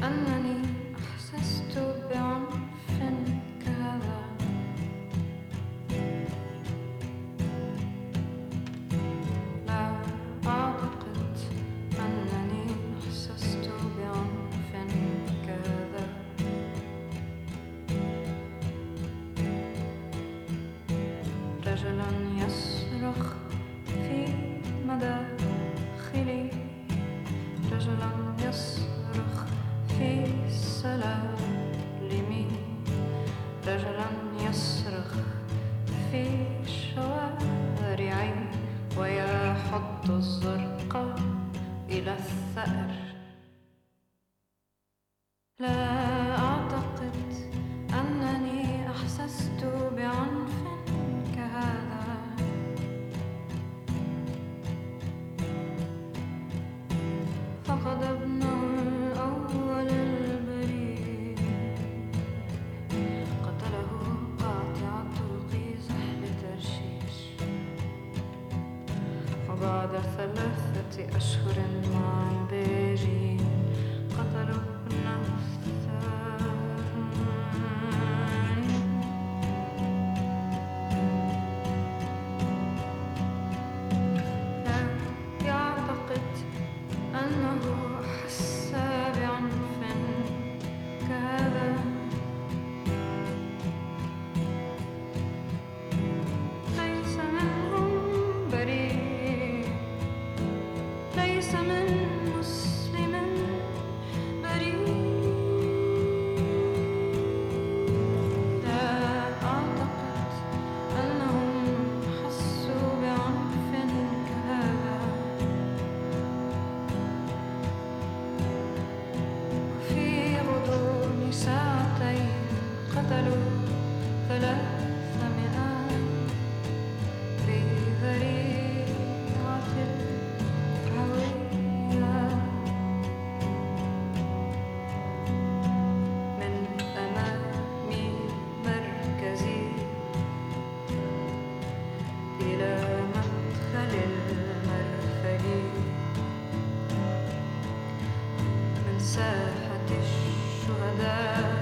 أنني أحسست بعنف كهذا. لا أعتقد أنني أحسست بعنف كهذا. رجلا يصرخ في مداخلي، رجلا يصرخ في سلالمي، رجلا يصرخ في شوارعي ويحط الزرقاء إلى الثأر. لا أعتقد أنني أحسست بعنف كهذا. فقد ابنه الأول البريء قتله قاطع الطرق زحل ترشيش، وبعد 3 أشهر مع الباجين قتلوا ابنه الثاني. لا يعتقد أنه حس بعنف كهذا. ليس منهم بريء، ليس من مسلم بريء. لا أعتقد أنهم حسوا بعنف كهذا. في غضون ساعتين قتلوا 300 في ذريعة الهوية من أمام مركزي إلى مدخل المرفأ، من ساحة الشهداء